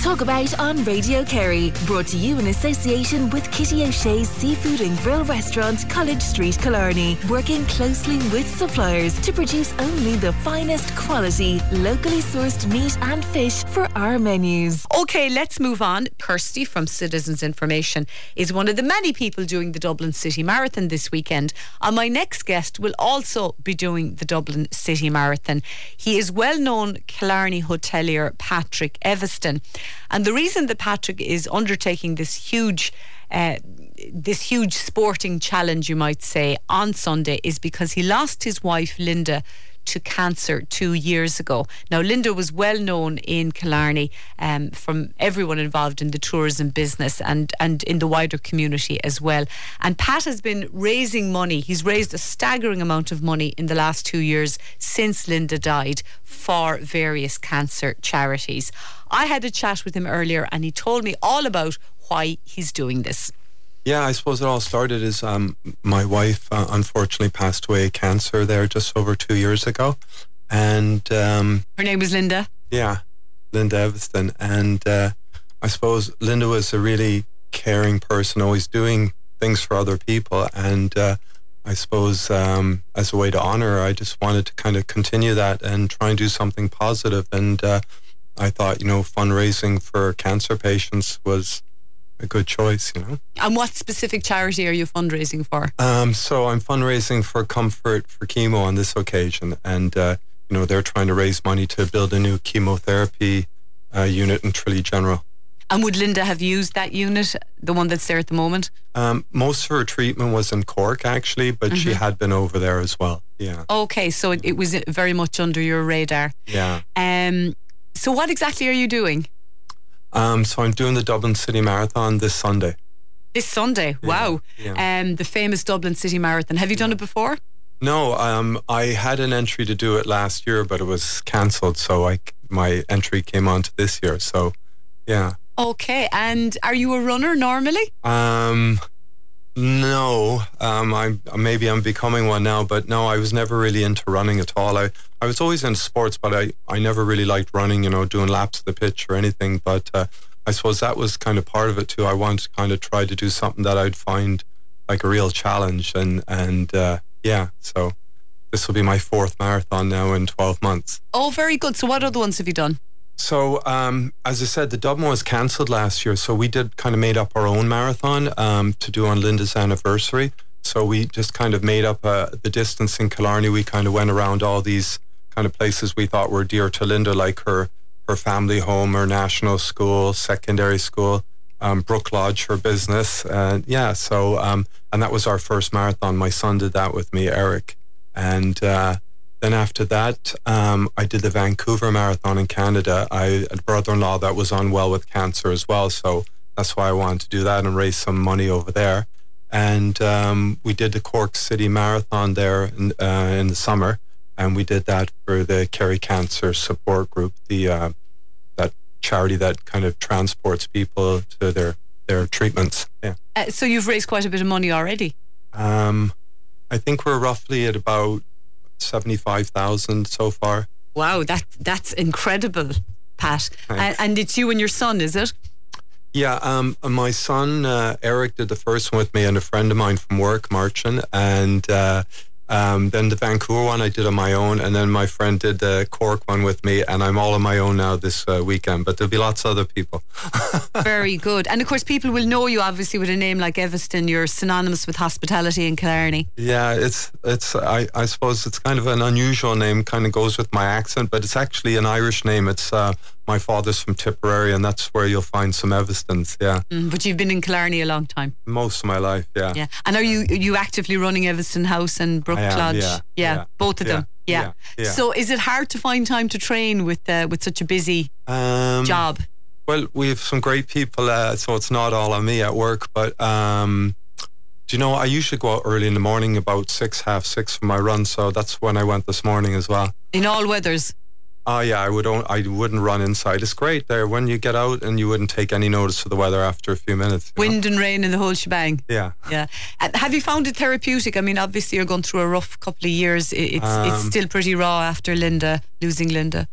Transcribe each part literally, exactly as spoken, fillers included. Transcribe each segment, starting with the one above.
Talk About on Radio Kerry. Brought to you in association with Kitty O'Shea's Seafood and Grill Restaurant, College Street, Killarney. Working closely with suppliers to produce only the finest quality, locally sourced meat and fish for our menus. Okay, let's move on. Kirsty from Citizens Information is one of the many people doing the Dublin City Marathon this weekend. And my next guest will also be doing the Dublin City Marathon. He is well-known Killarney hotelier Patrick Eveston. And the reason that Patrick is undertaking this huge uh, this huge sporting challenge, you might say, on Sunday is because he lost his wife Linda to cancer two years ago. Now, Linda was well known in Killarney um, from everyone involved in the tourism business and, and in the wider community as well. And Pat has been raising money. He's raised a staggering amount of money in the last two years since Linda died for various cancer charities. I had a chat with him earlier and he told me all about why he's doing this. Yeah, I suppose it all started as um, my wife uh, unfortunately passed away of cancer there just over two years ago. And um, her name was Linda? Yeah, Linda Eveston. And uh, I suppose Linda was a really caring person, always doing things for other people. And uh, I suppose um, as a way to honour her, I just wanted to kind of continue that and try and do something positive. And uh, I thought, you know, fundraising for cancer patients was a good choice, you know. And what specific charity are you fundraising for? Um, so I'm fundraising for Comfort for Chemo on this occasion, and uh, you know, they're trying to raise money to build a new chemotherapy uh, unit in Tralee General. And would Linda have used that unit, the one that's there at the moment? Um, most of her treatment was in Cork, actually, but mm-hmm. she had been over there as well. Yeah. Okay, so it, it was very much under your radar. Yeah. Um. So what exactly are you doing? Um, so I'm doing the Dublin City Marathon this Sunday. This Sunday? Wow. Yeah, yeah. Um, the famous Dublin City Marathon. Have you done yeah. it before? No, um, I had an entry to do it last year, but it was cancelled. So I, my entry came on to this year. So, yeah. Okay. And are you a runner normally? Um, no. Um, I'm maybe I'm becoming one now, but no, I was never really into running at all. I, I was always into sports, but I, I never really liked running, you know, doing laps of the pitch or anything. But uh, I suppose that was kind of part of it too. I wanted to kind of try to do something that I'd find like a real challenge. And, and uh, yeah, so this will be my fourth marathon now in twelve months. Oh, very good. So what other ones have you done? So, um, as I said, the Dublin was cancelled last year. So we did kind of made up our own marathon um, to do on Linda's anniversary. So we just kind of made up uh, the distance in Killarney. We kind of went around all these kind of places we thought were dear to Linda, like her, her family home, her national school, secondary school, um, Brook Lodge, her business. Uh, yeah, so, um, and that was our first marathon. My son did that with me, Eric. And uh, then after that, um, I did the Vancouver Marathon in Canada. I had a brother-in-law that was unwell with cancer as well. So that's why I wanted to do that and raise some money over there. And um, we did the Cork City Marathon there in, uh, in the summer. And we did that for the Kerry Cancer Support Group, the uh, that charity that kind of transports people to their, their treatments. Yeah. Uh, so you've raised quite a bit of money already? Um, I think we're roughly at about seventy-five thousand so far. Wow, that that's incredible, Pat. And, and it's you and your son, is it? Yeah, um, my son uh, Eric did the first one with me, and a friend of mine from work, Marcin, and uh, um, then the Vancouver one I did on my own, and then my friend did the Cork one with me, and I'm all on my own now this uh, weekend, but there'll be lots of other people. Very good. And of course people will know you obviously with a name like Eveston. You're synonymous with hospitality in Killarney. Yeah, it's it's I, I suppose it's kind of an unusual name, kind of goes with my accent, but it's actually an Irish name. It's uh, my father's from Tipperary, and that's where you'll find some Evestons. Yeah. Mm, but you've been in Killarney a long time. Most of my life, yeah. Yeah. And are you you actively running Eveston House and Brook Lodge? Yeah, yeah, yeah. Both of yeah. them. Yeah. Yeah. Yeah. So is it hard to find time to train with uh, with such a busy um, job? Well, we have some great people, uh, so it's not all on me at work. But um, do you know, I usually go out early in the morning, about six, half six for my run. So that's when I went this morning as well. In all weathers? Oh yeah, I would. Only, I wouldn't run inside. It's great there when you get out and you wouldn't take any notice of the weather after a few minutes. Wind know? and rain and the whole shebang. Yeah, yeah. And have you found it therapeutic? I mean, obviously you're going through a rough couple of years. It's um, it's still pretty raw after Linda losing Linda.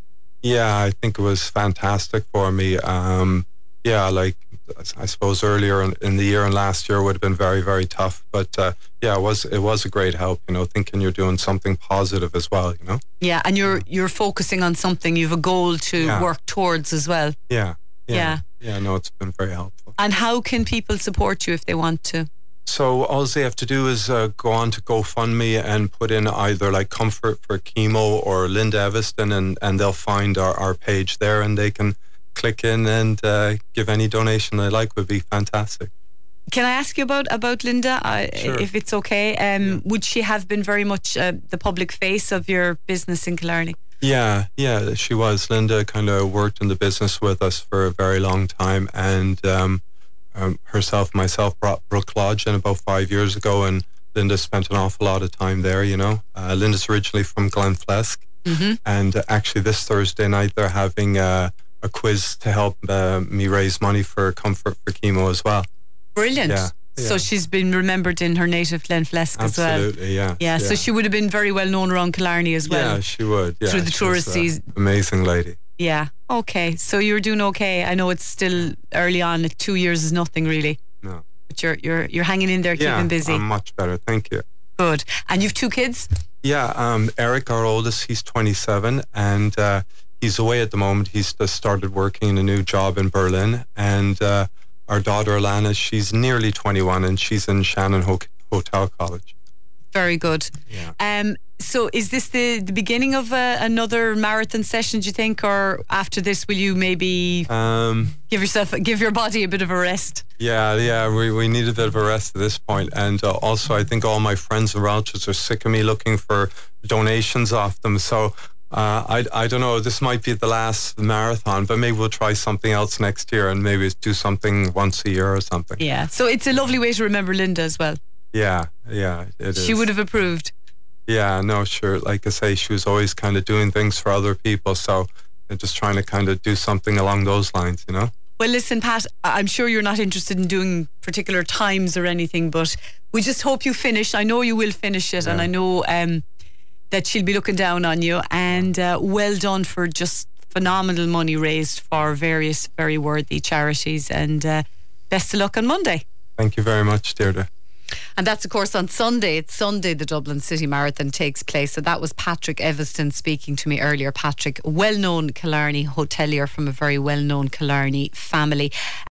Yeah, I think it was fantastic for me. Um, yeah, like I suppose earlier in, in the year and last year would have been very, very tough. But uh, yeah, it was it was a great help. You know, thinking you're doing something positive as well. You know. Yeah, and you're you're focusing on something. You have a goal to Yeah. work towards as well. Yeah, yeah, Yeah. yeah. No, it's been very helpful. And how can people support you if they want to? So all they have to do is uh, go on to GoFundMe and put in either like Comfort for Chemo or Linda Eviston, and, and they'll find our, our page there, and they can click in and uh, give any donation they like. Would be fantastic. Can I ask you about about Linda, uh, Sure. if it's okay? Um, Would she have been very much uh, the public face of your business in Killarney? Yeah, yeah, she was. Linda kind of worked in the business with us for a very long time, and um, um, herself, myself, brought Brook Lodge in about five years ago, and Linda spent an awful lot of time there. You know, uh, Linda's originally from Glenflesk, Mm-hmm. and uh, actually this Thursday night they're having uh, a quiz to help uh, me raise money for Comfort for Chemo as well. Brilliant. Yeah, So yeah. she's been remembered in her native Glenflesk as well. Absolutely, yeah. Yeah, so she would have been very well known around Killarney as well. Yeah, she would. Yeah, through the she was, tourist uh, season. amazing lady. Yeah. Okay. So you're doing okay. I know it's still early on. Two years is nothing really, No. but you're you're you're hanging in there, Yeah, keeping busy. I'm much better. Thank you. Good. And you've two kids. Yeah, um, Eric, our oldest, he's twenty-seven, and uh, he's away at the moment. He's just started working in a new job in Berlin. And uh, our daughter, Alana, she's nearly twenty-one, and she's in Shannon Ho- Hotel College. Very good. Yeah. Um. So is this the the beginning of uh, another marathon session? Do you think, or after this, will you maybe Um, give yourself give your body a bit of a rest? yeah, yeah, we, we need a bit of a rest at this point. And uh, also, I think all my friends and relatives are sick of me looking for donations off them. So uh, I, I don't know, this might be the last marathon, but maybe we'll try something else next year and maybe do something once a year or something. Yeah. So it's a lovely way to remember Linda as well. Yeah, yeah, it is. She would have approved. Yeah, no, sure. Like I say, she was always kind of doing things for other people. So I'm just trying to kind of do something along those lines, you know? Well, listen, Pat, I'm sure you're not interested in doing particular times or anything, but we just hope you finish. I know you will finish it, and Yeah. I know um, that she'll be looking down on you. And uh, well done for just phenomenal money raised for various very worthy charities. And uh, best of luck on Monday. Thank you very much, Deirdre. And that's, of course, on Sunday. It's Sunday the Dublin City Marathon takes place. So that was Patrick Eviston speaking to me earlier. Patrick, well-known Killarney hotelier from a very well-known Killarney family.